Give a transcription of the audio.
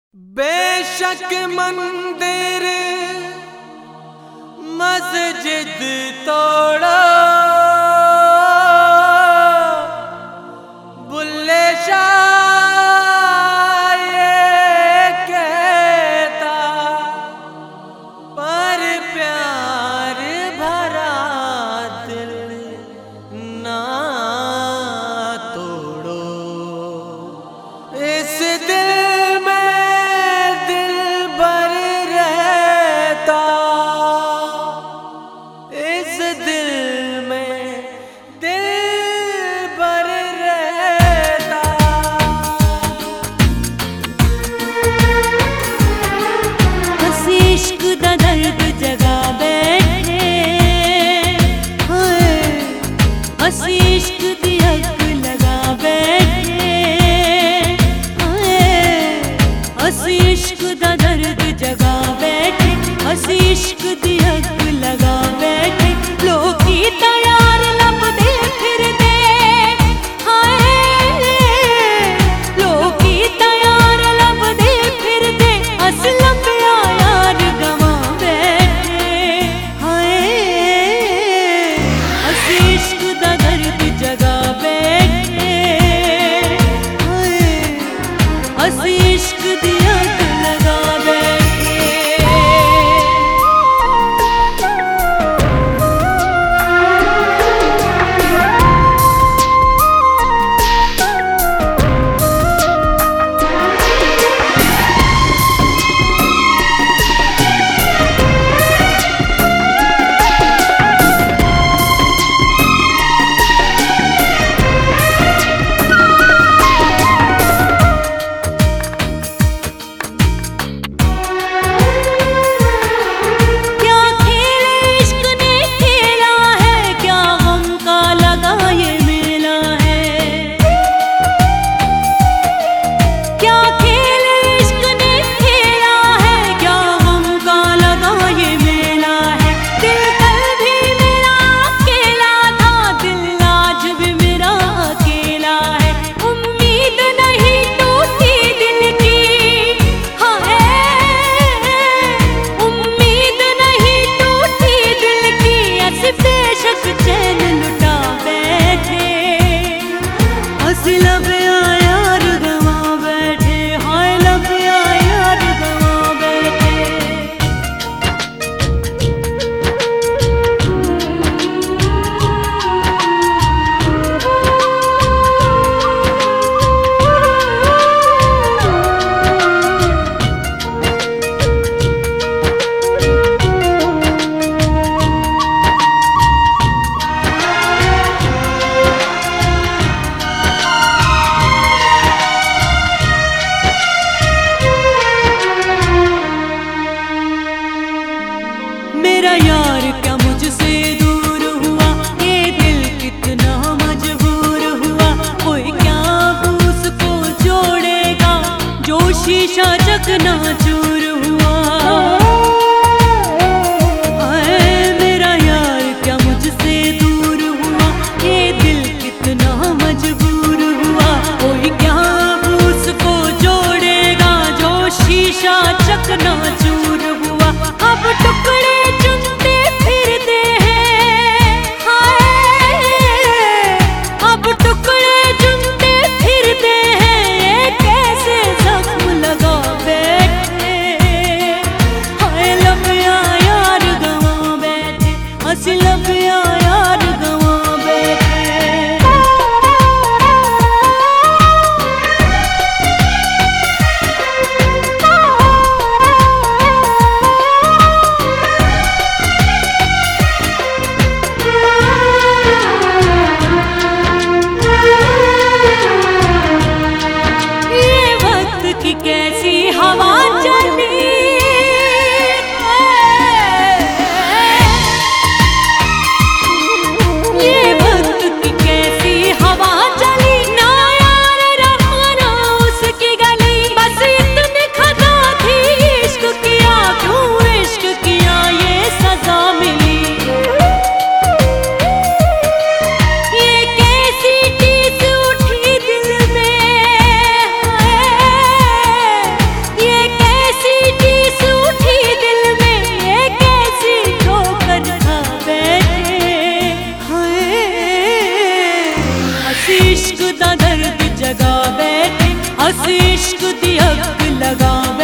बेशक मंदिर मस्जिद तोड़ो, बुल्ले शाह ये कहता, पर प्यार भरा दिल ना तोड़ो। इस दिल इश्क दी हक लगा बैठे, हसी इश्क दा दर्द जगा बैठे, हसी इश्क दी हक लगा बैठे। लोकी तैयार लभदे फिरदे, हाय लोकी तैयार लभदे फिरदे, अस लभया यार गवा बैठे। हाय हसी इश्क दा दर्द जगा बैठे, हसी इश्क दी हक लगा बैठे। मेरा यार क्या मुझसे दूर हुआ, ये दिल कितना मजबूर हुआ। कोई क्या उसको जोड़ेगा जो शीशा चकनाचूर हुआ। मेरा यार क्या मुझसे दूर हुआ, ये दिल कितना मजबूर हुआ। कोई क्या उसको जोड़ेगा जो शीशा चकनाचूर हुआ। अब टुकड़े चुनते फिरते हैं, हाय अब टुकड़े चुनते फिरते हैं, ये कैसे जख्म लगा बैठे। हाय लभया यार गवा बैठे, हंसी लभया यार गवा बैठे। इश्क दी अग लगा